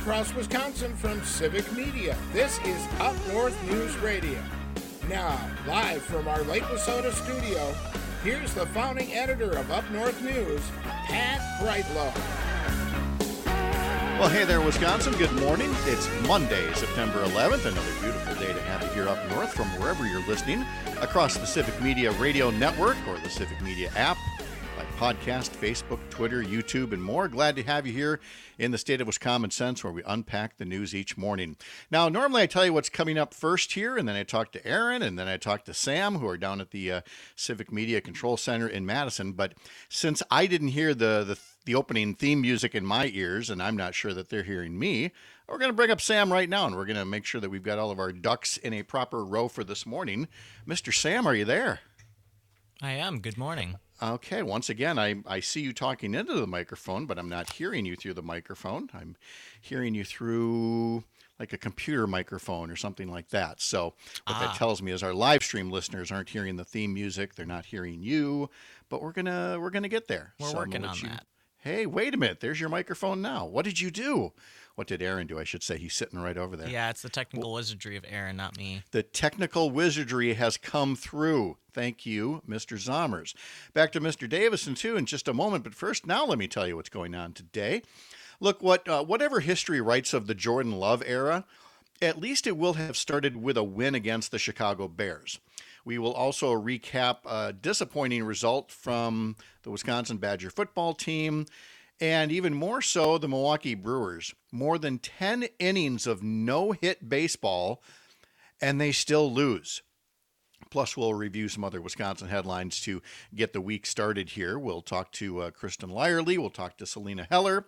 across Wisconsin from Civic Media. This is Up North News Radio. Now, live from our Lake Wissota studio, here's the founding editor of Up North News, Pat Brightlow. Well, hey there, Wisconsin. Good morning. It's Monday, September 11th. Another beautiful day to have you here up north from wherever you're listening across the Civic Media Radio Network or the Civic Media app, like podcast, Facebook, Twitter, YouTube, and more. Glad to have you here in the state of Wisconsin, where we unpack the news each morning. Now, normally I tell you what's coming up first here, and then I talk to Aaron, and then I talk to Sam, who are down at the Civic Media Control Center in Madison. But since I didn't hear the opening theme music in my ears, and I'm not sure that they're hearing me, we're going to bring up Sam right now, and we're going to make sure that we've got all of our ducks in a proper row for this morning. Mr. Sam, are you there? I am. Good morning. Okay, once again, I see you talking into the microphone, but I'm not hearing you through the microphone. I'm hearing you through like a computer microphone or something like that. So what that tells me is our live stream listeners aren't hearing the theme music. They're not hearing you, but we're gonna get there. We're working on that. Hey, wait a minute. There's your microphone now. What did you do? What did Aaron do? I should say he's sitting right over there. Yeah, it's the technical wizardry of Aaron, not me. The technical wizardry has come through. Thank you, Mr. Zommers. Back to Mr. Davison, too, in just a moment. But first, now let me tell you what's going on today. Look, whatever history writes of the Jordan Love era, at least it will have started with a win against the Chicago Bears. We will also recap a disappointing result from the Wisconsin Badger football team, and even more so, the Milwaukee Brewers. More than 10 innings of no-hit baseball, and they still lose. Plus, we'll review some other Wisconsin headlines to get the week started here. We'll talk to Kristen Lyerly. We'll talk to Selena Heller.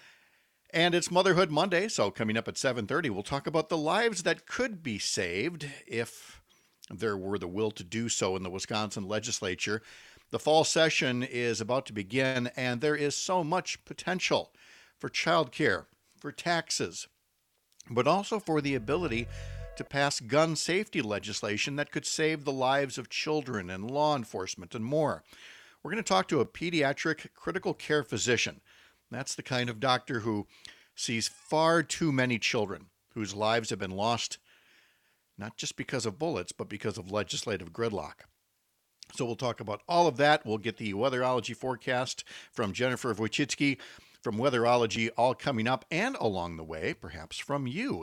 And it's Motherhood Monday, so coming up at 7:30, we'll talk about the lives that could be saved if there were the will to do so in the Wisconsin legislature. The fall session is about to begin, and there is so much potential for childcare, for taxes, but also for the ability to pass gun safety legislation that could save the lives of children and law enforcement and more. We're going to talk to a pediatric critical care physician. That's the kind of doctor who sees far too many children whose lives have been lost, not just because of bullets, but because of legislative gridlock. So we'll talk about all of that. We'll get the weatherology forecast from Jennifer Wojcicki from Weatherology, all coming up, and along the way, perhaps from you.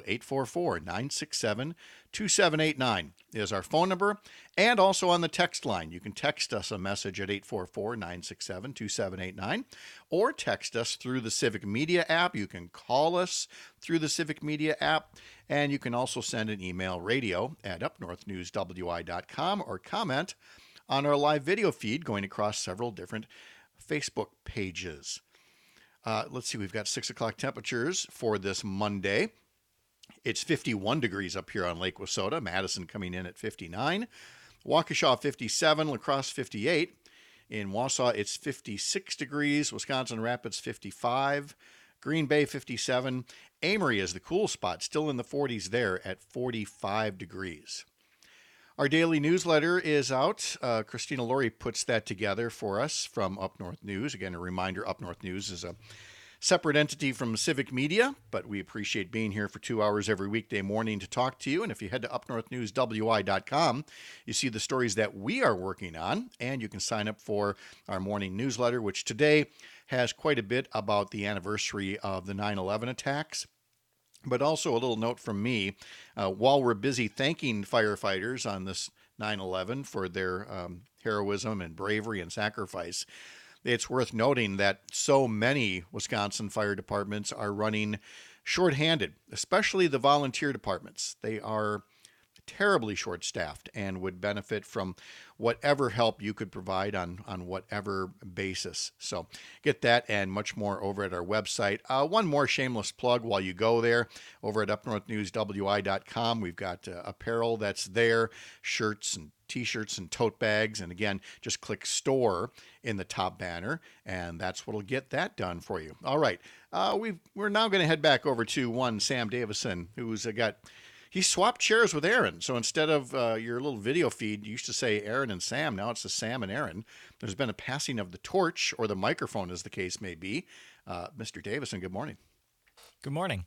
844-967-2789 is our phone number, and also on the text line. You can text us a message at 844-967-2789, or text us through the Civic Media app. You can call us through the Civic Media app, and you can also send an email, radio@upnorthnewswi.com, or comment on our live video feed going across several different Facebook pages. Let's see, we've got 6 o'clock temperatures for this Monday. It's 51 degrees up here on Lake Wissota. Madison coming in at 59. Waukesha 57. La Crosse 58. In Wausau, it's 56 degrees. Wisconsin Rapids 55. Green Bay 57. Amory is the cool spot, still in the 40s there at 45 degrees. Our daily newsletter is out. Christina Laurie puts that together for us from Up North News. Again, a reminder, Up North News is a separate entity from Civic Media, but we appreciate being here for 2 hours every weekday morning to talk to you. And if you head to upnorthnewswi.com, you see the stories that we are working on, and you can sign up for our morning newsletter, which today has quite a bit about the anniversary of the 9/11 attacks. But also a little note from me, while we're busy thanking firefighters on this 9/11 for their heroism and bravery and sacrifice, it's worth noting that so many Wisconsin fire departments are running shorthanded, especially the volunteer departments. They are terribly short-staffed and would benefit from whatever help you could provide on whatever basis. So get that and much more over at our website. One more shameless plug while you go there. Over at upnorthnewswi.com, we've got apparel that's there, shirts and T-shirts and tote bags. And again, just click store in the top banner, and that's what'll get that done for you. All right. We're now going to head back over to one Sam Davison, who's he swapped chairs with Aaron. So instead of your little video feed, you used to say Aaron and Sam. Now it's the Sam and Aaron. There's been a passing of the torch, or the microphone as the case may be. Mr. Davison, good morning. Good morning.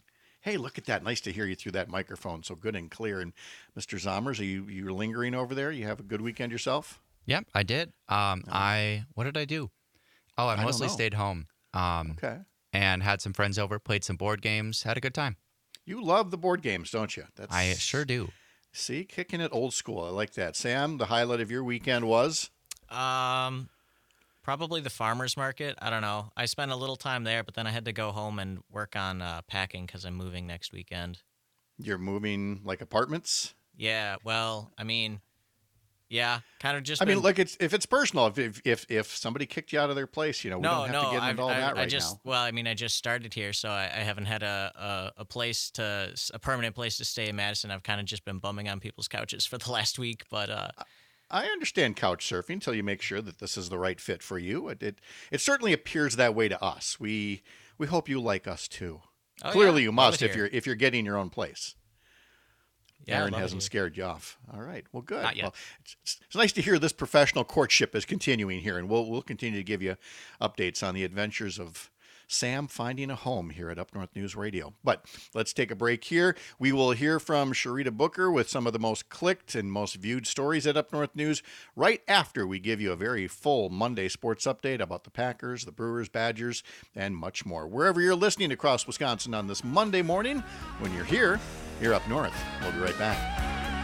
Hey, look at that. Nice to hear you through that microphone. So good and clear. And Mr. Zommers, are you lingering over there? You have a good weekend yourself? Yep, I did. What did I do? Oh, I don't mostly know. stayed home. Okay. And had some friends over, played some board games, had a good time. You love the board games, don't you? I sure do. See, kicking it old school. I like that. Sam, the highlight of your weekend was? Probably the farmer's market. I don't know. I spent a little time there, but then I had to go home and work on packing because I'm moving next weekend. You're moving like apartments? Yeah, well, I mean, yeah, kind of just. I mean, look, if it's personal, if somebody kicked you out of their place, we don't have to get into all that right now. Well, I mean, I just started here, so I haven't had a permanent place to stay in Madison. I've kind of just been bumming on people's couches for the last week, but I understand couch surfing until you make sure that this is the right fit for you. It certainly appears that way to us. We hope you like us too. Oh, Clearly, yeah, you love must it here. if you're getting your own place. Yeah, Aaron love it hasn't here. scared you off. All right. Well, good. Not yet. Well, it's nice to hear this professional courtship is continuing here, and we'll continue to give you updates on the adventures of Sam finding a home here at Up North News Radio. But let's take a break here. We will hear from Sharita Booker with some of the most clicked and most viewed stories at Up North News right after we give you a very full Monday sports update about the Packers, the Brewers, Badgers, and much more. Wherever you're listening across Wisconsin on this Monday morning, when you're here, you're Up North. We'll be right back.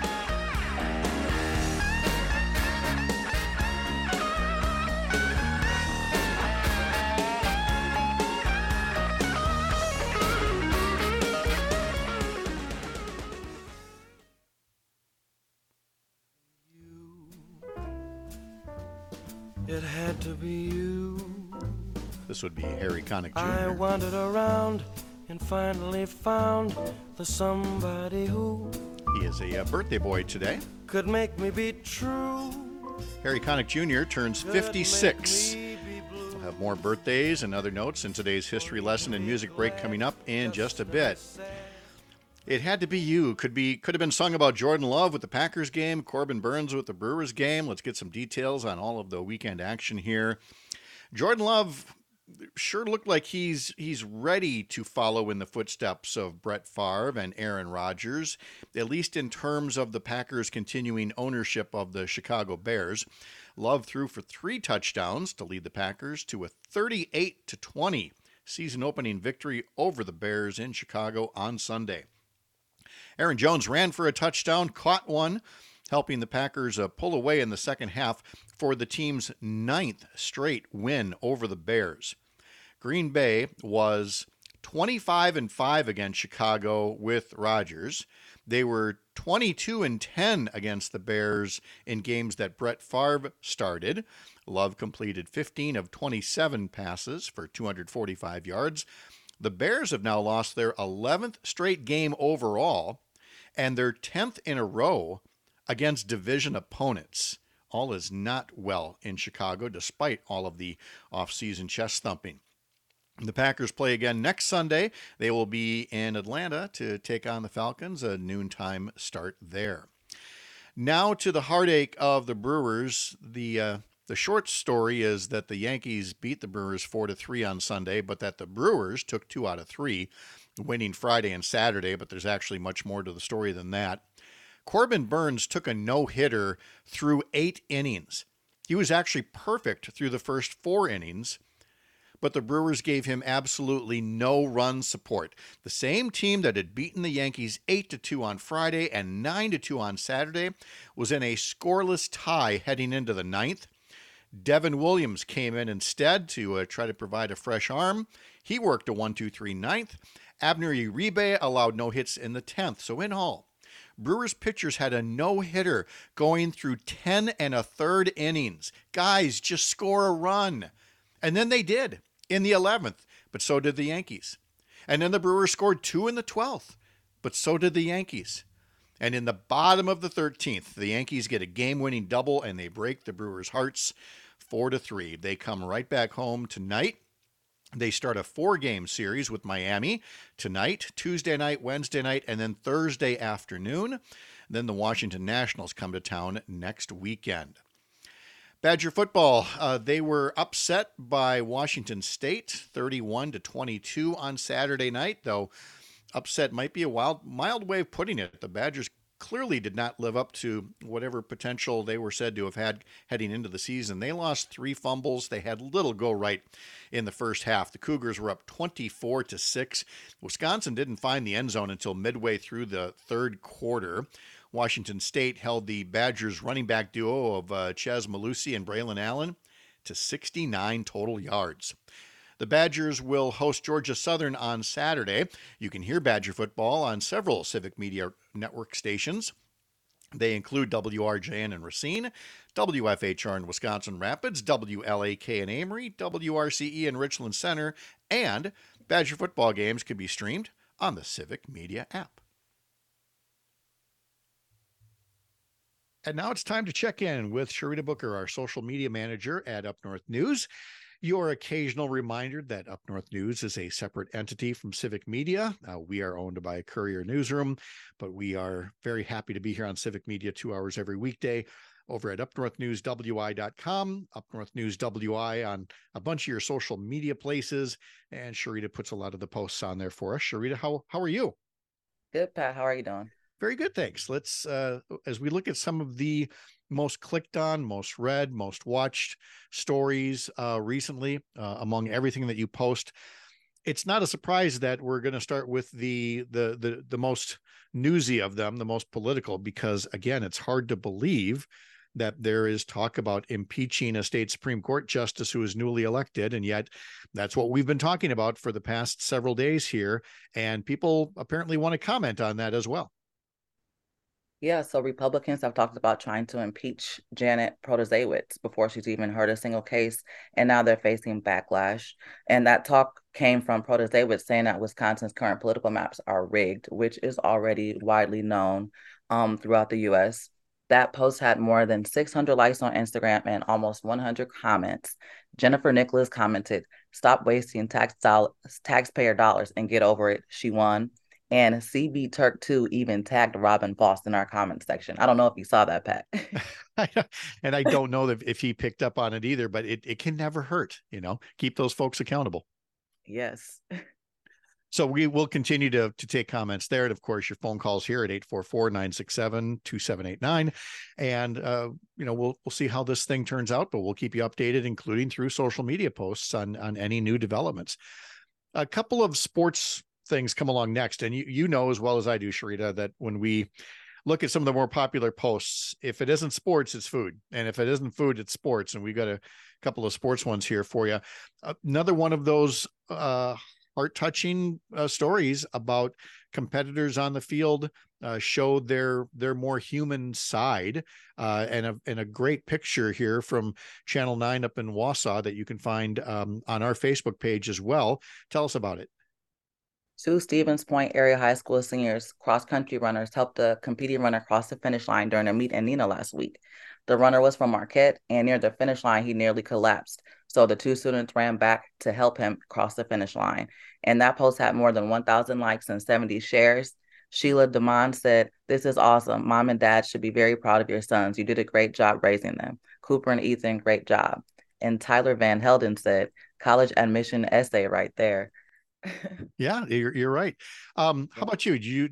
It had to be you. This would be Harry Connick I Jr. wandered around and finally found the somebody who He is a birthday boy today. could make me be true. Harry Connick Jr. turns could 56. make me be blue. We'll have more birthdays and other notes in today's history lesson and music break coming up in just a bit. It Had to Be You could have been sung about Jordan Love with the Packers game, Corbin Burns with the Brewers game. Let's get some details on all of the weekend action here. Jordan Love sure looked like he's ready to follow in the footsteps of Brett Favre and Aaron Rodgers, at least in terms of the Packers' continuing ownership of the Chicago Bears. Love threw for 3 touchdowns to lead the Packers to a 38-20 season-opening victory over the Bears in Chicago on Sunday. Aaron Jones ran for a touchdown, caught one, helping the Packers pull away in the second half for the team's 9th straight win over the Bears. Green Bay was 25-5 against Chicago with Rodgers. They were 22-10 against the Bears in games that Brett Favre started. Love completed 15 of 27 passes for 245 yards. The Bears have now lost their 11th straight game overall and their 10th in a row against division opponents. All is not well in Chicago, despite all of the offseason chest thumping. The Packers play again next Sunday. They will be in Atlanta to take on the Falcons, a noontime start there. Now to the heartache of the Brewers. The short story is that the Yankees beat the Brewers 4-3 on Sunday, but that the Brewers took 2 out of 3, winning Friday and Saturday, but there's actually much more to the story than that. Corbin Burns took a no-hitter through 8 innings. He was actually perfect through the first 4 innings, but the Brewers gave him absolutely no run support. The same team that had beaten the Yankees 8-2 on Friday and 9-2 on Saturday was in a scoreless tie heading into the 9th. Devin Williams came in instead to try to provide a fresh arm. He worked a 1-2-3 ninth. Abner Uribe allowed no hits in the 10th. So in all, Brewers pitchers had a no-hitter going through 10 1/3 innings. Guys, just score a run. And then they did in the 11th, but so did the Yankees. And then the Brewers scored 2 in the 12th, but so did the Yankees. And in the bottom of the 13th, the Yankees get a game-winning double and they break the Brewers' hearts 4-3. They come right back home tonight. They start a 4-game series with Miami tonight, Tuesday night, Wednesday night, and then Thursday afternoon. Then the Washington Nationals come to town next weekend. Badger football, they were upset by Washington State, 31-22 on Saturday night, though upset might be a mild way of putting it. The Badgers clearly did not live up to whatever potential they were said to have had heading into the season. They lost 3 fumbles. They had little go right in the first half. The Cougars were up 24-6. Wisconsin didn't find the end zone until midway through the third quarter. Washington State held the Badgers running back duo of Ches Malusi and Braylon Allen to 69 total yards. The Badgers will host Georgia Southern on Saturday. You can hear Badger football on several Civic Media Network stations. They include WRJN in Racine, WFHR in Wisconsin Rapids, WLAK in Amory, WRCE in Richland Center, and Badger football games can be streamed on the Civic Media app. And now it's time to check in with Sharita Booker, our social media manager at Up North News. Your occasional reminder that Up North News is a separate entity from Civic Media. We are owned by a Courier Newsroom, but we are very happy to be here on Civic Media 2 hours every weekday over at upnorthnewswi.com, Up North News WI on a bunch of your social media places, and Sharita puts a lot of the posts on there for us. Sharita, how are you? Good, Pat. How are you doing? Very good, thanks. Let's, as we look at some of the most clicked on, most read, most watched stories recently, among everything that you post, it's not a surprise that we're going to start with the most newsy of them, the most political, because again, it's hard to believe that there is talk about impeaching a state Supreme Court justice who is newly elected. And yet that's what we've been talking about for the past several days here. And people apparently want to comment on that as well. Yeah, so Republicans have talked about trying to impeach Janet Protasiewicz before she's even heard a single case, and now they're facing backlash. And that talk came from Protasiewicz saying that Wisconsin's current political maps are rigged, which is already widely known throughout the U.S. That post had more than 600 likes on Instagram and almost 100 comments. Jennifer Nicholas commented, "Stop wasting taxpayer dollars and get over it. She won." And CB Turk 2 even tagged Robin Voss in our comment section. I don't know if you saw that, Pat. And I don't know if he picked up on it either, but it can never hurt, keep those folks accountable. Yes. So we will continue to take comments there. And of course, your phone calls here at 844-967-2789. And, we'll see how this thing turns out, but we'll keep you updated, including through social media posts on any new developments. A couple of sports things come along next. And you know as well as I do, Sharita, that when we look at some of the more popular posts, if it isn't sports, it's food. And if it isn't food, it's sports. And we've got a couple of sports ones here for you. Another one of those heart-touching stories about competitors on the field showed their more human side, and a great picture here from Channel 9 up in Wausau that you can find on our Facebook page as well. Tell us about it. 2 Stevens Point area high school seniors cross-country runners helped a competing runner cross the finish line during a meet in Neenah last week. The runner was from Marquette, and near the finish line, he nearly collapsed. So the 2 students ran back to help him cross the finish line. And that post had more than 1,000 likes and 70 shares. Sheila DeMond said, "This is awesome. Mom and Dad should be very proud of your sons. You did a great job raising them. Cooper and Ethan, great job." And Tyler Van Helden said, "College admission essay right there." Yeah, you're right. How about you?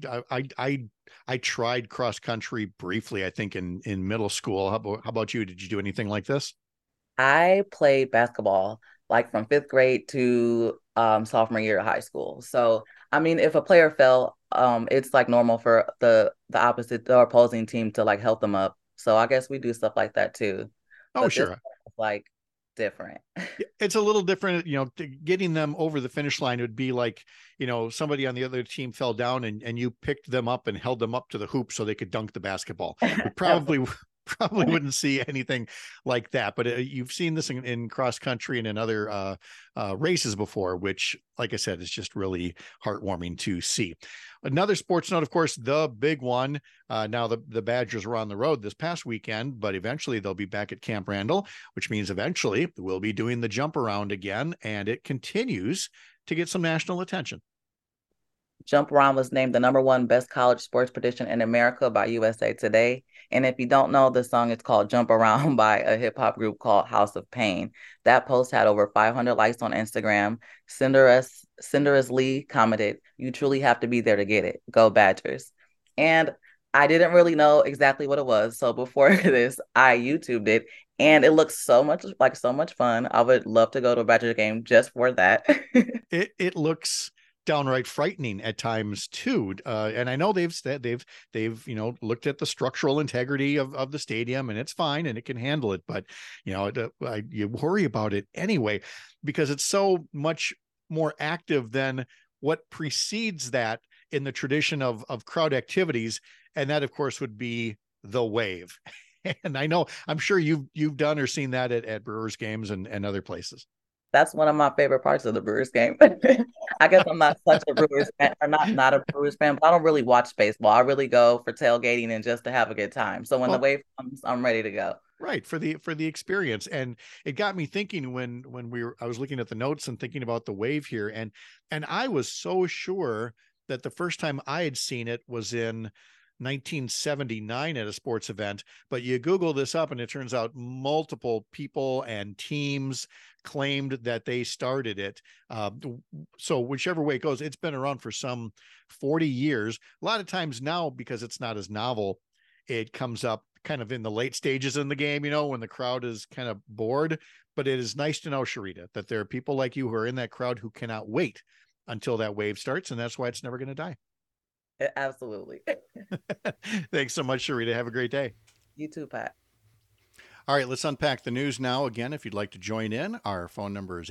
I tried cross country briefly, I think in middle school. How about you? Did you do anything like this? I played basketball like from 5th grade to sophomore year of high school. So, I mean, if a player fell, it's like normal for the opposing team to like help them up. So I guess we do stuff like that too. Oh, But sure. like different. It's a little different, getting them over the finish line would be like, somebody on the other team fell down and you picked them up and held them up to the hoop so they could dunk the basketball. We probably wouldn't see anything like that, but you've seen this in cross country and in other races before, which, like I said, is just really heartwarming to see. Another sports note, of course, the big one. Now the Badgers were on the road this past weekend, but eventually they'll be back at Camp Randall, which means eventually we'll be doing the jump around again, and it continues to get some national attention. Jump Around was named the #1 best college sports prediction in America by USA Today. And if you don't know, the song is called Jump Around by a hip hop group called House of Pain. That post had over 500 likes on Instagram. Cinderas Lee commented, "You truly have to be there to get it. Go Badgers." And I didn't really know exactly what it was. So before this, I YouTubed it, and it looks so much fun. I would love to go to a Badger game just for that. It looks downright frightening at times too. And I know they've looked at the structural integrity of the stadium, and it's fine and it can handle it. But you worry about it anyway because it's so much more active than what precedes that in the tradition of crowd activities. And that, of course, would be the wave. And I'm sure you've done or seen that at Brewers games and other places. That's one of my favorite parts of the Brewers game. I guess I'm not such a Brewers fan, or not a Brewers fan, but I don't really watch baseball. I really go for tailgating and just to have a good time. So when the wave comes, I'm ready to go. Right, for the experience. And it got me thinking when I was looking at the notes and thinking about the wave here, and I was so sure that the first time I had seen it was in 1979 at a sports event, but you Google this up and it turns out multiple people and teams claimed that they started it. So whichever way it goes, it's been around for some 40 years. A lot of times now, because it's not as novel, it comes up kind of in the late stages in the game, when the crowd is kind of bored. But it is nice to know, Sharita, that there are people like you who are in that crowd who cannot wait until that wave starts. And that's why it's never going to die. Absolutely. Thanks so much, Sharita. Have a great day. You too, Pat. All right, let's unpack the news now. Again, if you'd like to join in, our phone number is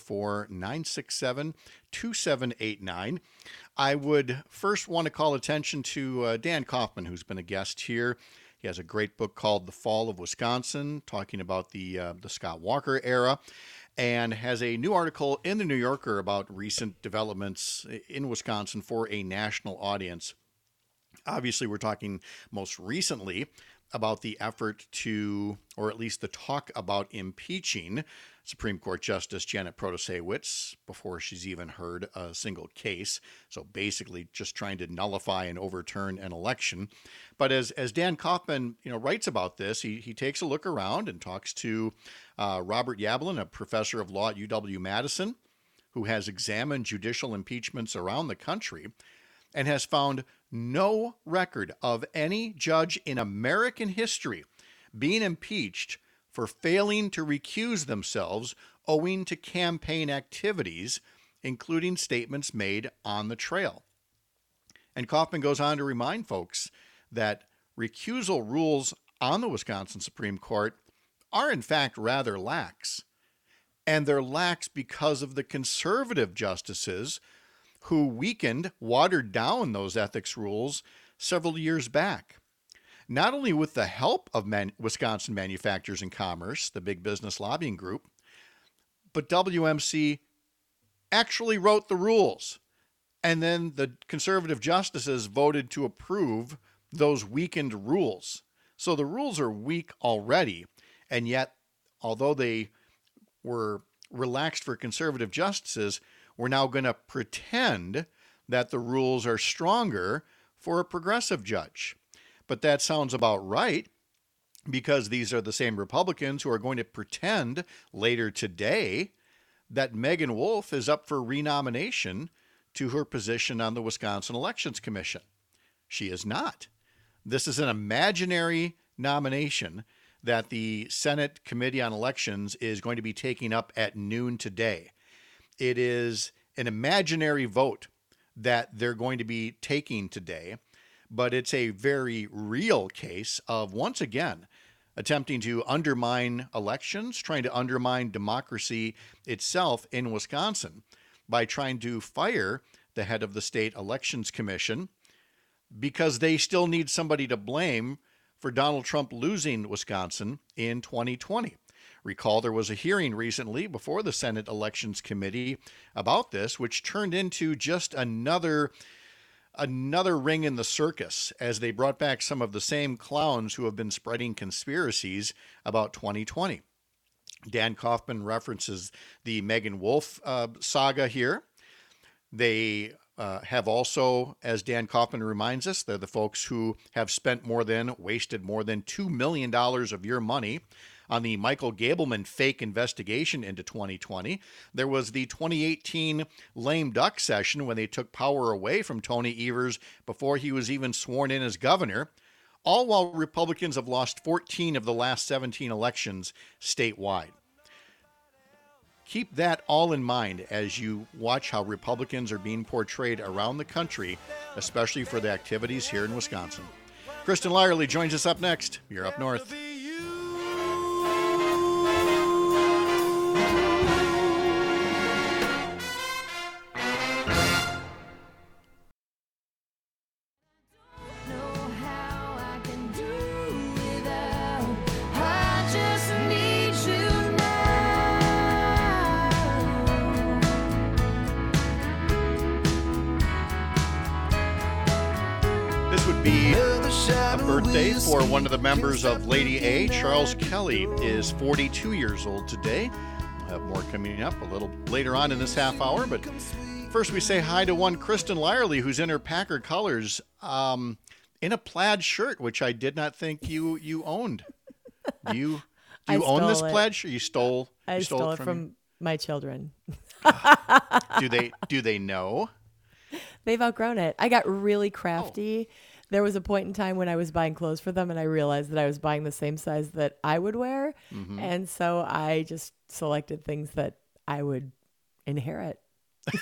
844-967-2789. I would first want to call attention to Dan Kaufman, who's been a guest here. He has a great book called The Fall of Wisconsin, talking about the Scott Walker era, and has a new article in the New Yorker about recent developments in Wisconsin for a national audience. Obviously, we're talking most recently about the effort to, or at least the talk about impeaching Supreme Court Justice Janet Protasiewicz before she's even heard a single case. So basically just trying to nullify and overturn an election. But as Dan Kaufman, writes about this, he takes a look around and talks to Robert Yablon, a professor of law at UW-Madison, who has examined judicial impeachments around the country and has found no record of any judge in American history being impeached for failing to recuse themselves owing to campaign activities, including statements made on the trail. And Kaufman goes on to remind folks that recusal rules on the Wisconsin Supreme Court are in fact rather lax. And they're lax because of the conservative justices who watered down those ethics rules several years back. Not only with the help of Wisconsin Manufacturers and Commerce, the big business lobbying group, but WMC actually wrote the rules. And then the conservative justices voted to approve those weakened rules. So the rules are weak already. And yet, although they were relaxed for conservative justices, we're now going to pretend that the rules are stronger for a progressive judge. But that sounds about right, because these are the same Republicans who are going to pretend later today that Megan Wolf is up for renomination to her position on the Wisconsin Elections Commission. She is not. This is an imaginary nomination that the Senate Committee on Elections is going to be taking up at noon today. It is an imaginary vote that they're going to be taking today, but it's a very real case of, once again, attempting to undermine elections, trying to undermine democracy itself in Wisconsin by trying to fire the head of the state elections commission because they still need somebody to blame for Donald Trump losing Wisconsin in 2020. Recall there was a hearing recently before the Senate Elections Committee about this, which turned into just another ring in the circus as they brought back some of the same clowns who have been spreading conspiracies about 2020. Dan Kaufman references the Megan Wolf saga here. They have also, as Dan Kaufman reminds us, they're the folks who have wasted more than $2 million of your money on the Michael Gableman fake investigation into 2020. There was the 2018 lame duck session when they took power away from Tony Evers before he was even sworn in as governor, all while Republicans have lost 14 of the last 17 elections statewide. Keep that all in mind as you watch how Republicans are being portrayed around the country, especially for the activities here in Wisconsin. Kristen Lyerly joins us up next. You're Up North. Birthday for one of the members of Lady A. Charles Kelly is 42 years old today. We'll have more coming up a little later on in this half hour, but first we say hi to one Kristen Lyerly, who's in her Packer colors, in a plaid shirt, which I did not think you owned. Do you own this plaid shirt? You stole it from my children. Do they know? They've outgrown it. I got really crafty. There was a point in time when I was buying clothes for them and I realized that I was buying the same size that I would wear. Mm-hmm. And so I just selected things that I would inherit. Do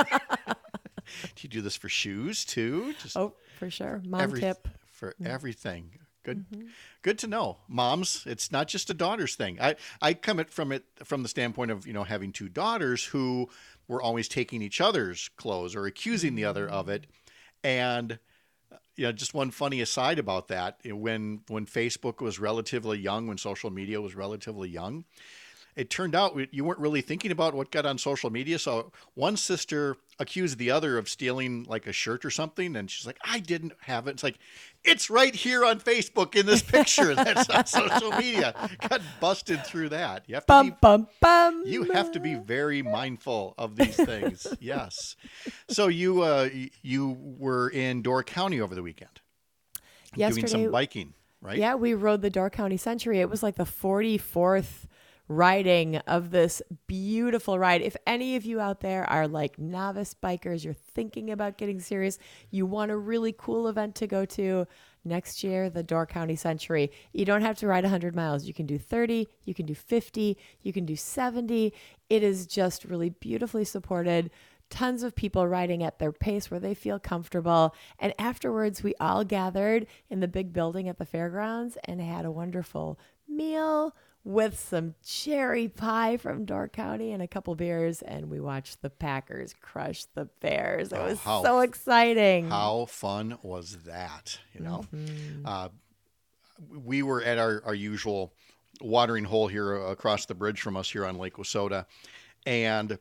you do this for shoes too? For sure. Mom tip. For everything. Good. Mm-hmm. Good to know. Moms, it's not just a daughter's thing. I come from the standpoint of, having two daughters who were always taking each other's clothes or accusing the other of it. And just one funny aside about that, when Facebook was relatively young, when social media was relatively young, it turned out you weren't really thinking about what got on social media. So one sister accused the other of stealing like a shirt or something. And she's like, I didn't have it. It's like, it's right here on Facebook in this picture that's on social media. Got busted through that. You have to You have to be very mindful of these things. Yes. So you were in Door County over the weekend. Yesterday, doing some biking, right? Yeah, we rode the Door County Century. It was like the 44th riding of this beautiful ride. If any of you out there are like novice bikers, you're thinking about getting serious, you want a really cool event to go to next year, the Door County Century. You don't have to ride 100 miles. You can do 30, you can do 50, you can do 70. It is just really beautifully supported. Tons of people riding at their pace where they feel comfortable. And afterwards, we all gathered in the big building at the fairgrounds and had a wonderful meal with some cherry pie from Door County and a couple beers, and we watched the Packers crush the Bears. It was so exciting. How fun was that? Mm-hmm. We were at our usual watering hole here across the bridge from us here on Lake Wissota, and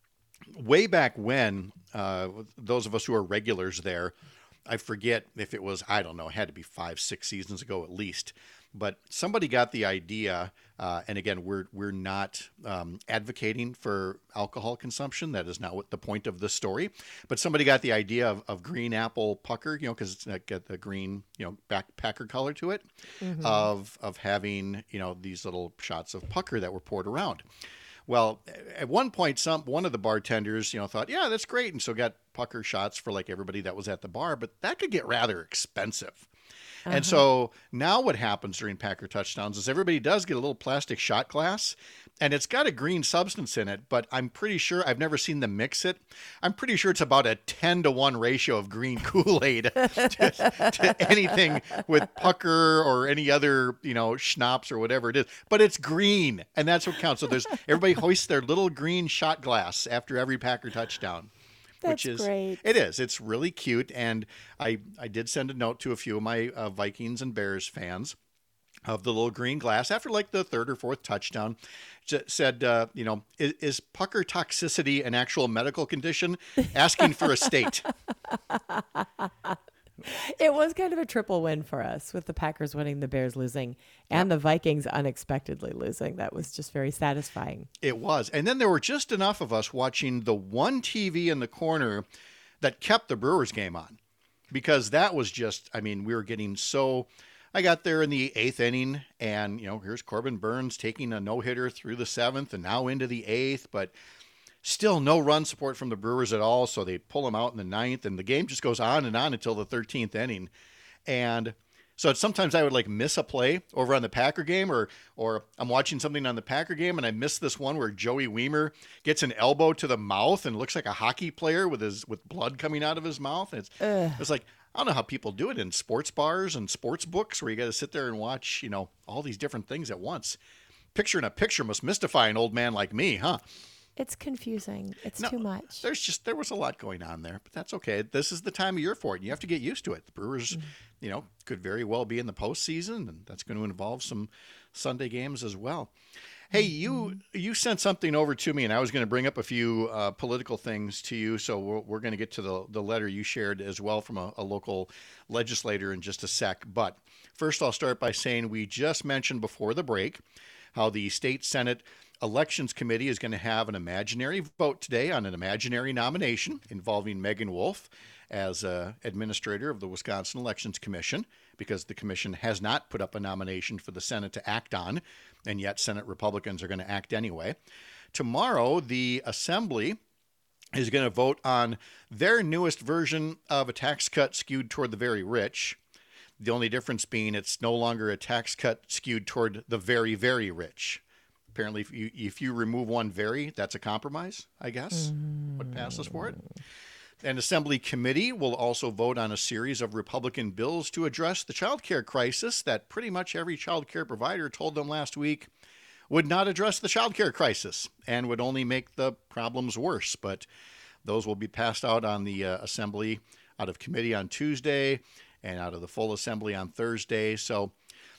way back when, those of us who are regulars there, I forget if it was, I don't know, it had to be 5-6 seasons ago at least. But somebody got the idea, and again, we're not advocating for alcohol consumption. That is not what the point of the story. But somebody got the idea of green apple pucker, because it's got the green, backpacker color to it, mm-hmm. of having, these little shots of pucker that were poured around. Well, at one point, one of the bartenders, thought, yeah, that's great, and so got pucker shots for like everybody that was at the bar. But that could get rather expensive. And so now what happens during Packer touchdowns is everybody does get a little plastic shot glass, and it's got a green substance in it, but I'm pretty sure, I've never seen them mix it. I'm pretty sure it's about a 10-to-1 ratio of green Kool-Aid to anything with pucker or any other, schnapps or whatever it is. But it's green, and that's what counts. So everybody hoists their little green shot glass after every Packer touchdown. That's great. It is. It's really cute. And I did send a note to a few of my Vikings and Bears fans of the little green glass after like the third or fourth touchdown. Said, is pucker toxicity an actual medical condition? Asking for a state. It was kind of a triple win for us with the Packers winning, the Bears losing, and the Vikings unexpectedly losing. That was just very satisfying. It was. And then there were just enough of us watching the one TV in the corner that kept the Brewers game on, because that was just, I mean, we were getting so. I got there in the 8th inning, and here's Corbin Burns taking a no-hitter through the 7th and now into the 8th, but still no run support from the Brewers at all. So they pull him out in the 9th, and the game just goes on and on until the 13th inning. And so sometimes I would like miss a play over on the Packer game, or I'm watching something on the Packer game and I miss this one where Joey Weimer gets an elbow to the mouth and looks like a hockey player with blood coming out of his mouth. And it's like, I don't know how people do it in sports bars and sports books where you got to sit there and watch, all these different things at once. Picture in a picture must mystify an old man like me, huh? It's confusing. It's too much. There was a lot going on there, but that's okay. This is the time of year for it. You have to get used to it. The Brewers, could very well be in the postseason, and that's going to involve some Sunday games as well. Hey, you sent something over to me, and I was going to bring up a few political things to you, so we're going to get to the letter you shared as well from a local legislator in just a sec. But first, I'll start by saying we just mentioned before the break how the State Senate Elections Committee is going to have an imaginary vote today on an imaginary nomination involving Megan Wolf as administrator of the Wisconsin Elections Commission, because the commission has not put up a nomination for the Senate to act on, and yet Senate Republicans are going to act anyway. Tomorrow, the Assembly is going to vote on their newest version of a tax cut skewed toward the very rich. The only difference being it's no longer a tax cut skewed toward the very, very rich. Apparently, if you remove one very, that's a compromise, I guess, what passes for it. An Assembly committee will also vote on a series of Republican bills to address the child care crisis that pretty much every child care provider told them last week would not address the child care crisis and would only make the problems worse. But those will be passed out on the Assembly, out of committee on Tuesday and out of the full Assembly on Thursday. So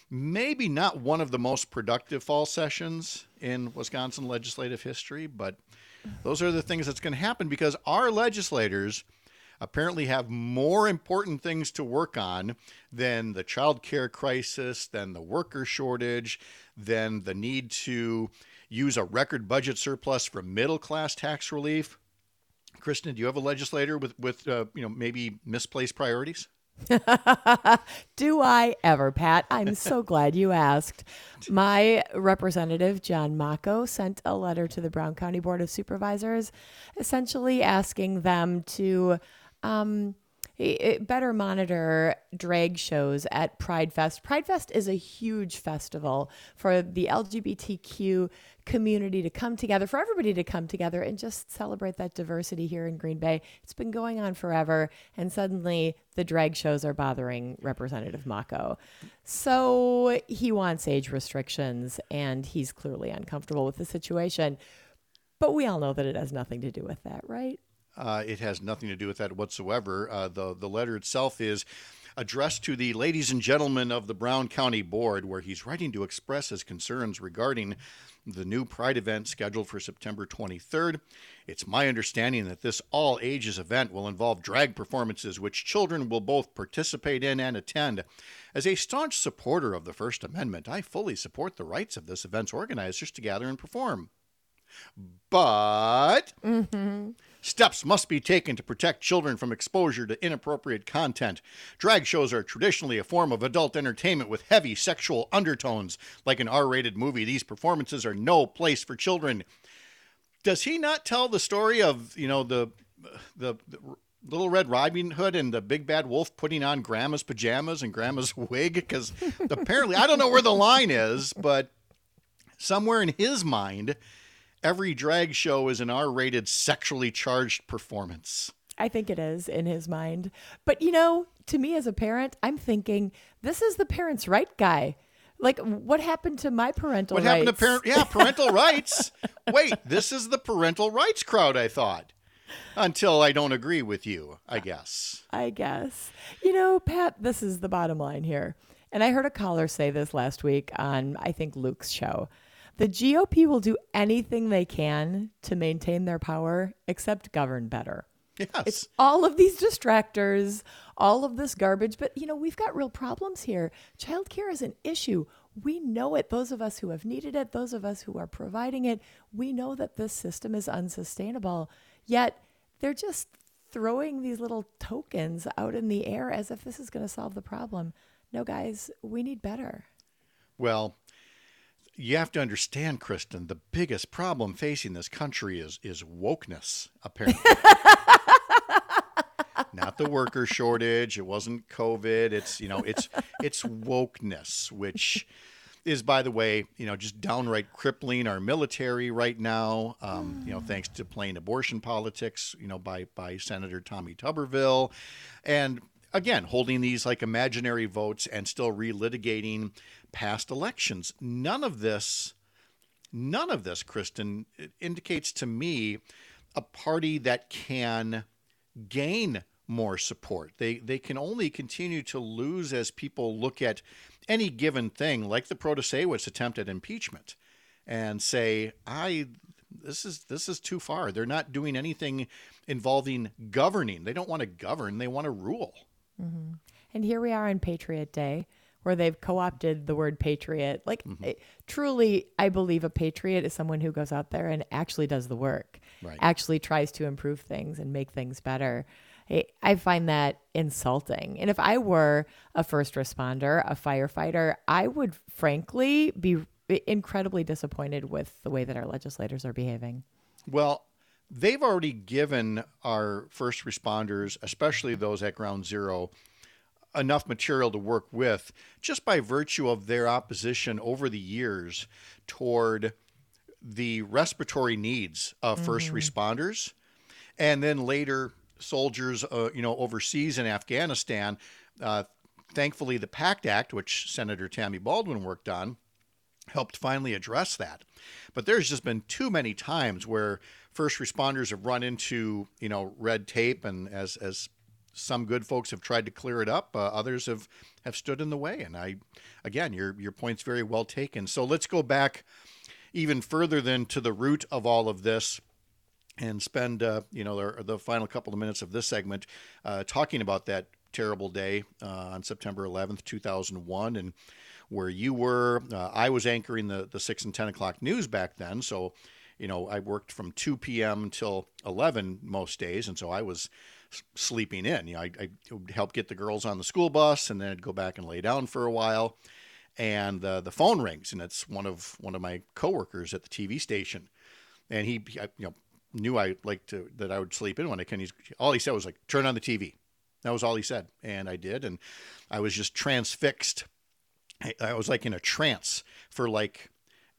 maybe not one of the most productive fall sessions in Wisconsin legislative history, but those are the things that's going to happen because our legislators apparently have more important things to work on than the child care crisis, than the worker shortage, than the need to use a record budget surplus for middle-class tax relief. Kristen, do you have a legislator with maybe misplaced priorities? Do I ever, Pat? I'm so glad you asked. My representative, John Mako, sent a letter to the Brown County Board of Supervisors, essentially asking them to better monitor drag shows at Pride Fest. Pride Fest is a huge festival for the LGBTQ community to come together, for everybody to come together and just celebrate that diversity here in Green Bay. It's been going on forever, and suddenly the drag shows are bothering Representative Mako. So he wants age restrictions, and he's clearly uncomfortable with the situation. But we all know that it has nothing to do with that, right? It has nothing to do with that whatsoever. The letter itself is addressed to the ladies and gentlemen of the Brown County Board, where he's writing to express his concerns regarding the new Pride event scheduled for September 23rd. It's my understanding that this all-ages event will involve drag performances, which children will both participate in and attend. As a staunch supporter of the First Amendment, I fully support the rights of this event's organizers to gather and perform. But steps must be taken to protect children from exposure to inappropriate content. Drag shows are traditionally a form of adult entertainment with heavy sexual undertones. Like an R-rated movie, these performances are no place for children. Does he not tell the story of, the Little Red Riding Hood and the Big Bad Wolf putting on Grandma's pajamas and Grandma's wig? Because apparently, I don't know where the line is, but somewhere in his mind, every drag show is an R-rated, sexually charged performance. I think it is in his mind. But, to me as a parent, I'm thinking, this is the parents' right guy. Like, what happened to my parental rights? What happened to parental rights? Wait, this is the parental rights crowd, I thought. Until I don't agree with you, I guess. Pat, this is the bottom line here. And I heard a caller say this last week on, I think, Luke's show. The GOP will do anything they can to maintain their power, except govern better. Yes. It's all of these distractors, all of this garbage. But, we've got real problems here. Childcare is an issue. We know it. Those of us who have needed it, those of us who are providing it, we know that this system is unsustainable. Yet they're just throwing these little tokens out in the air as if this is going to solve the problem. No, guys, we need better. Well, you have to understand, Kristen, the biggest problem facing this country is wokeness, apparently. Not the worker shortage. It wasn't COVID. It's wokeness, which is, by the way, just downright crippling our military right now. Thanks to plain abortion politics, by Senator Tommy Tuberville, and again, holding these like imaginary votes and still relitigating past elections. None of this, Kristen, indicates to me a party that can gain more support. They can only continue to lose as people look at any given thing, like the Protasewicz attempt at impeachment, and say, this is too far. They're not doing anything involving governing. They don't want to govern. They want to rule. Mm-hmm. And here we are on Patriot Day, where they've co-opted the word patriot. Truly, I believe a patriot is someone who goes out there and actually does the work, right. Actually tries to improve things and make things better. I find that insulting. And if I were a first responder, a firefighter, I would frankly be incredibly disappointed with the way that our legislators are behaving. Well, they've already given our first responders, especially those at ground zero, enough material to work with just by virtue of their opposition over the years toward the respiratory needs of first responders, and then later soldiers, overseas in Afghanistan. Thankfully, the PACT Act, which Senator Tammy Baldwin worked on, helped finally address that. But there's just been too many times where first responders have run into, red tape, and as some good folks have tried to clear it up, others have stood in the way. And again, your point's very well taken. So let's go back even further then to the root of all of this, and spend the final couple of minutes of this segment talking about that terrible day on September 11th, 2001, and where you were. I was anchoring the 6 and 10 o'clock news back then, so I worked from 2 p.m. until 11 most days, and so I was sleeping in. I would help get the girls on the school bus, and then I'd go back and lay down for a while, and the phone rings, and it's one of my coworkers at the TV station, and he knew I liked that I would sleep in when I can. All he said was like, turn on the TV. That was all he said. And I did. And I was just transfixed. I was like in a trance for like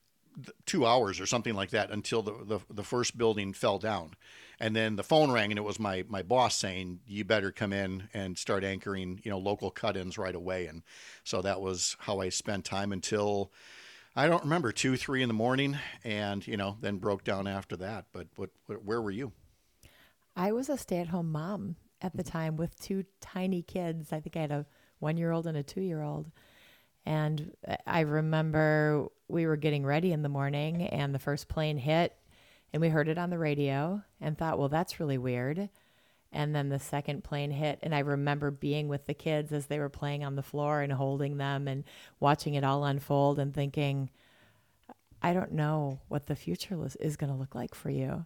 2 hours or something like that until the first building fell down. And then the phone rang, and it was my boss saying, you better come in and start anchoring, local cut-ins right away. And so that was how I spent time until, I don't remember, 2, 3 in the morning, and, then broke down after that. But where were you? I was a stay-at-home mom at the time with 2 tiny kids. I think I had a 1-year-old and a 2-year-old. And I remember we were getting ready in the morning, and the first plane hit, and we heard it on the radio and thought, well, that's really weird. And then the second plane hit, and I remember being with the kids as they were playing on the floor and holding them and watching it all unfold and thinking, I don't know what the future is going to look like for you.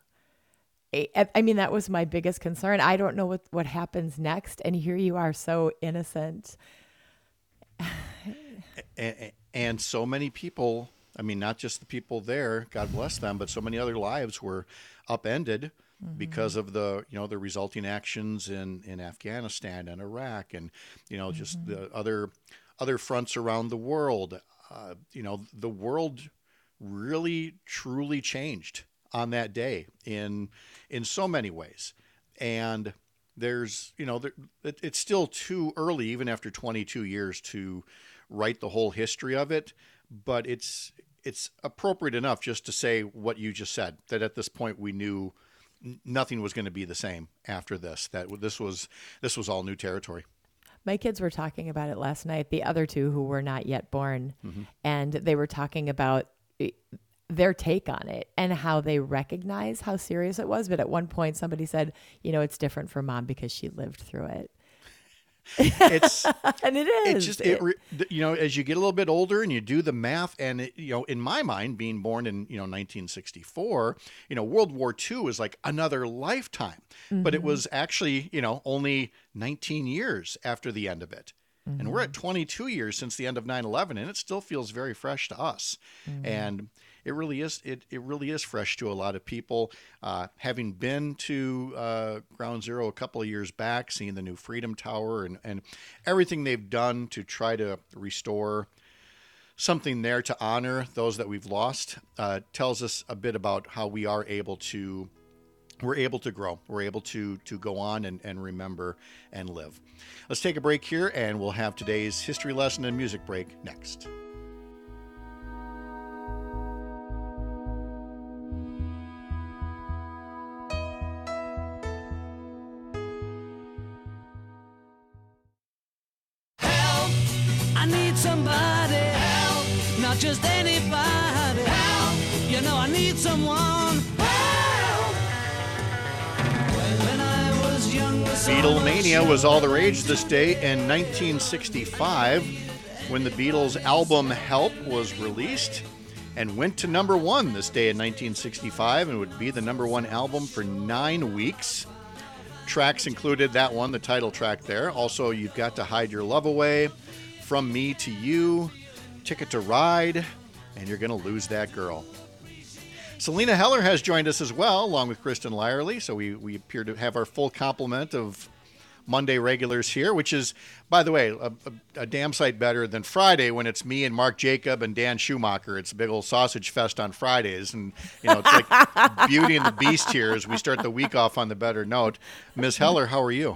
I mean, that was my biggest concern. I don't know what happens next. And here you are, so innocent. And so many people, I mean, not just the people there, God bless them, but so many other lives were upended because of the resulting actions in Afghanistan and Iraq, and just the other fronts around the world. The world really truly changed on that day in so many ways, and there's it's still too early, even after 22 years, to write the whole history of it, but it's appropriate enough just to say what you just said, that at this point we knew nothing was going to be the same after this, that this was all new territory. My kids were talking about it last night, the other 2 who were not yet born, and they were talking about their take on it and how they recognize how serious it was. But at one point somebody said, it's different for mom because she lived through it. It's And it it's is. just as you get a little bit older and you do the math, and in my mind, being born in 1964, World War II is like another lifetime, but it was actually only 19 years after the end of it. And we're at 22 years since the end of 9/11, and it still feels very fresh to us. And it really is. It really is fresh to a lot of people. Having been to Ground Zero a couple of years back, seeing the new Freedom Tower and everything they've done to try to restore something there to honor those that we've lost, tells us a bit about how we are able to. We're able to grow. We're able to go on and remember and live. Let's take a break here, and we'll have today's history lesson and music break next. I need somebody help, not just anybody help. I need someone help. When I was young, Beatlemania was all the rage this day in 1965 when the Beatles' album Help was released and went to number one this day in 1965 and would be the number one album for 9 weeks. Tracks included that one, the title track there. Also, You've Got to Hide Your Love Away, From Me to You, Ticket to Ride, and You're Gonna Lose That Girl. Selena Heller has joined us as well, along with Kristen Lyerly, so we appear to have our full complement of Monday regulars here, which is, by the way, a damn sight better than Friday when it's me and Mark Jacob and Dan Schumacher. It's a big old sausage fest on Fridays, and it's like Beauty and the Beast here as we start the week off on the better note. Ms. Heller, how are you?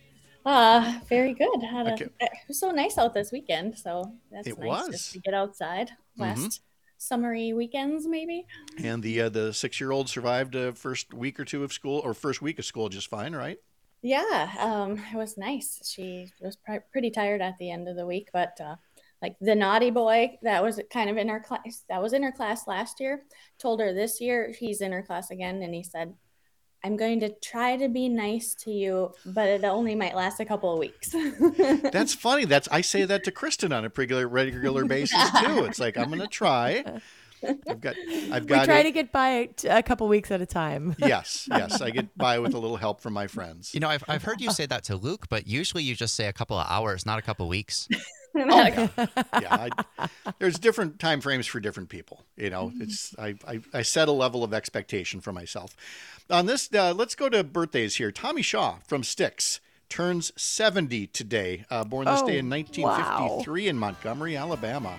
Very good. It was so nice out this weekend, so that's It nice was. just to get outside. Last summery weekends, maybe. And the 6-year-old survived first week or two of school, or first week of school just fine, right? Yeah, it was nice. She was pretty tired at the end of the week, but like the naughty boy that was kind of in her class, that was in her class last year, told her this year he's in her class again, and he said, I'm going to try to be nice to you, but it only might last a couple of weeks. That's funny. I say that to Kristen on a regular basis too. It's like, I'm going to try. I've got. We try to get by a couple weeks at a time. Yes. I get by with a little help from my friends. I've heard you say that to Luke, but usually you just say a couple of hours, not a couple of weeks. Yeah. There's different time frames for different people. It's I set a level of expectation for myself. On this, let's go to birthdays here. Tommy Shaw from Styx turns 70 today. Born this day in 1953 in Montgomery, Alabama.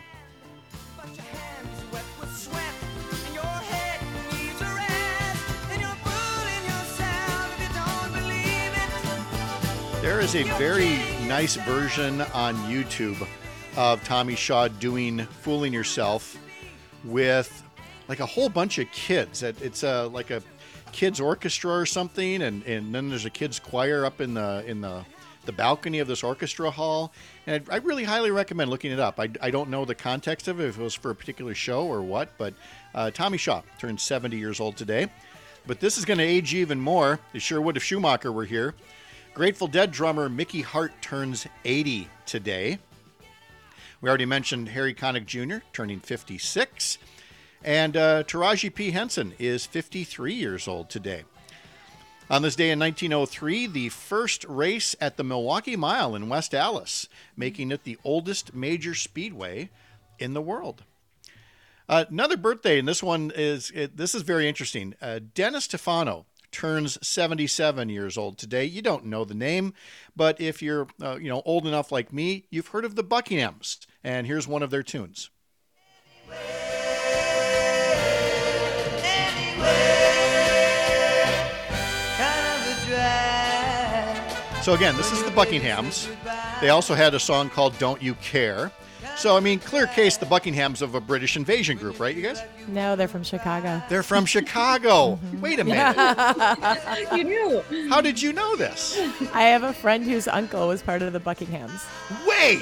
There is a very nice version on YouTube of Tommy Shaw doing Fooling Yourself with like a whole bunch of kids. It's like a kids orchestra or something, and then there's a kids choir up in the balcony of this orchestra hall. And I really highly recommend looking it up. I don't know the context of it, if it was for a particular show or what, but Tommy Shaw turned 70 years old today. But this is going to age you even more. It sure would if Schumacher were here. Grateful Dead drummer Mickey Hart turns 80 today. We already mentioned Harry Connick Jr. turning 56. And Taraji P. Henson is 53 years old today. On this day in 1903, the first race at the Milwaukee Mile in West Allis, making it the oldest major speedway in the world. Another birthday, and this is very interesting. Dennis Stefano turns 77 years old today. You don't know the name, but if you're old enough like me, you've heard of the Buckinghams, and here's one of their tunes. So again, this is the Buckinghams. They also had a song called Don't You Care. So, I mean, clear case, the Buckinghams of a British invasion group, right, you guys? No, they're from Chicago. They're from Chicago. Wait a minute. You knew. How did you know this? I have a friend whose uncle was part of the Buckinghams. Wait.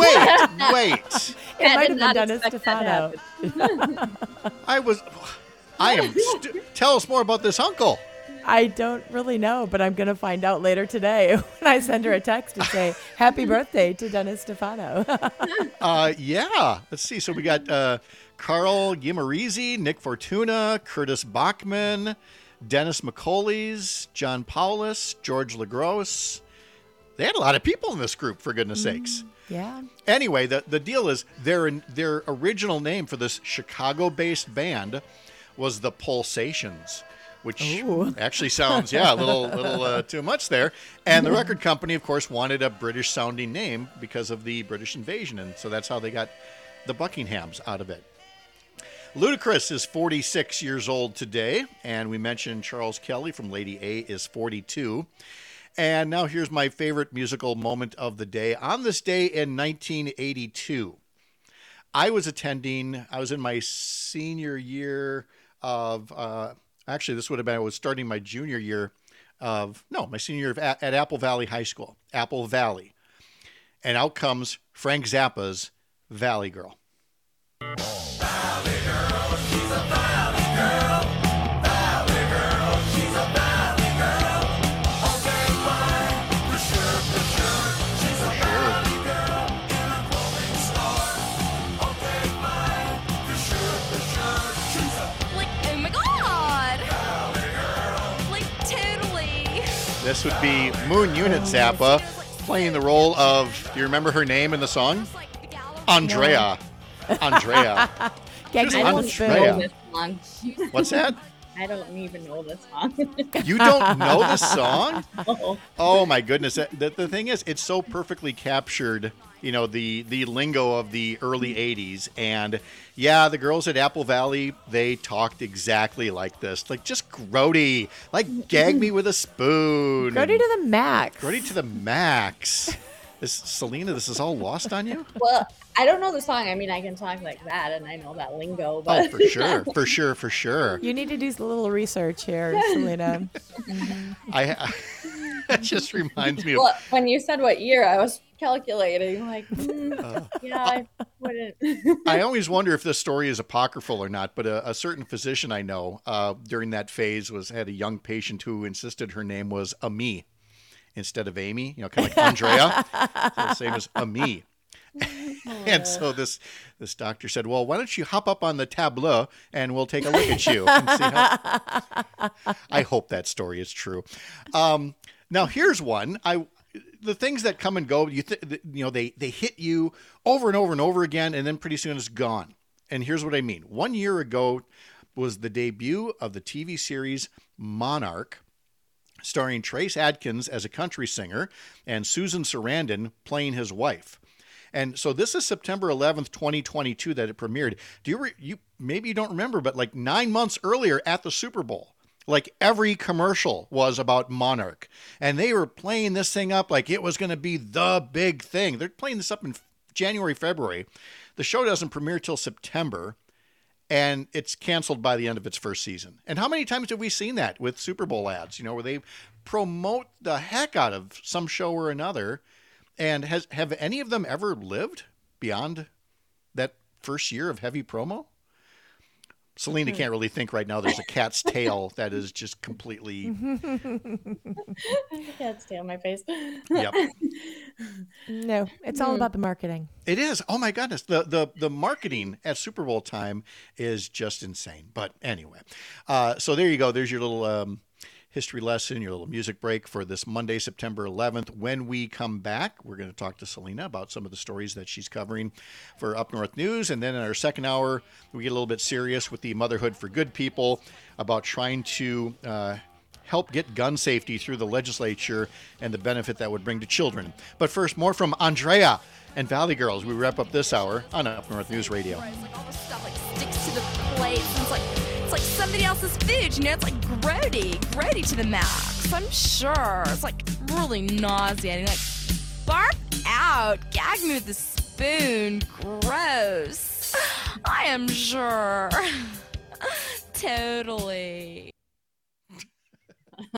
It might have been Dennis Stefano. Tell us more about this uncle. I don't really know, but I'm going to find out later today when I send her a text to say, happy birthday to Dennis Stefano. Yeah. Let's see. So we got Carl Guimarizi, Nick Fortuna, Curtis Bachman, Dennis McCauley's, John Paulus, George LaGrosse. They had a lot of people in this group, for goodness sakes. Yeah. Anyway, the deal is their original name for this Chicago-based band was the Pulsations, which actually sounds, a little too much there. And the record company, of course, wanted a British-sounding name because of the British invasion, and so that's how they got the Buckinghams out of it. Ludacris is 46 years old today, and we mentioned Charles Kelly from Lady A is 42. And now here's my favorite musical moment of the day. On this day in 1982, I was in my senior year of, actually this would have been, I was starting my junior year my senior year at Apple Valley High School, Apple Valley. And out comes Frank Zappa's Valley Girl. Valley Girl, she's a Valley Girl. Valley Girl, she's a Valley Girl. Okay, fine, for sure. She's a Valley Girl in a clothing store. Okay, fine, for sure. She's a like, oh my God. Valley Girl. Like, totally. This would be Moon Unit Zappa playing the role of, do you remember her name in the song? Andrea. Andrea. Just I don't Andrea. know this song. What's that? I don't even know this song. You don't know this song? No. Oh my goodness. The thing is, it's so perfectly captured, the lingo of the early 80s. And yeah, the girls at Apple Valley, they talked exactly like this. Like, just grody. Like, gag me with a spoon. Grody to the max. Grody to the max. Selena, this is all lost on you? Well, I don't know the song. I mean, I can talk like that, and I know that lingo. But Oh, for sure. You need to do a little research here, Selena. That just reminds me of... Well, when you said what year, I was calculating. Like, I wouldn't. I always wonder if this story is apocryphal or not, but a certain physician I know during that phase had a young patient who insisted her name was Ami instead of Amy, kind of like Andrea. So the same as Ami. And so this doctor said, well, why don't you hop up on the tableau and we'll take a look at you and see how... I hope that story is true. Now here's one. The things that come and go, they hit you over and over and over again, and then pretty soon it's gone. And here's what I mean. 1 year ago was the debut of the TV series Monarch, starring Trace Adkins as a country singer and Susan Sarandon playing his wife. And so this is September 11th, 2022 that it premiered. Maybe you don't remember, but like 9 months earlier at the Super Bowl, like every commercial was about Monarch. And they were playing this thing up like it was going to be the big thing. They're playing this up in January, February. The show doesn't premiere till September, and it's canceled by the end of its first season. And how many times have we seen that with Super Bowl ads, where they promote the heck out of some show or another? And have any of them ever lived beyond that first year of heavy promo? Selena can't really think right now. There's a cat's tail that is just completely... Cat's tail in my face. Yep. No, it's all about the marketing. It is. Oh my goodness. The marketing at Super Bowl time is just insane. But anyway, so there you go. There's your little history lesson, your little music break for this Monday, September 11th. When we come back, we're going to talk to Selena about some of the stories that she's covering for Up North News. And then in our second hour, we get a little bit serious with the Motherhood for Good people about trying to help get gun safety through the legislature and the benefit that would bring to children. But first, more from Andrea and Valley Girls. We wrap up this hour on Up North News Radio. Like all the stuff like sticks to the plate. And it's like somebody else's food. It's like grody to the max. I'm sure it's like really nauseating. Like barf out, gag me with a spoon. Gross. I am sure. Totally.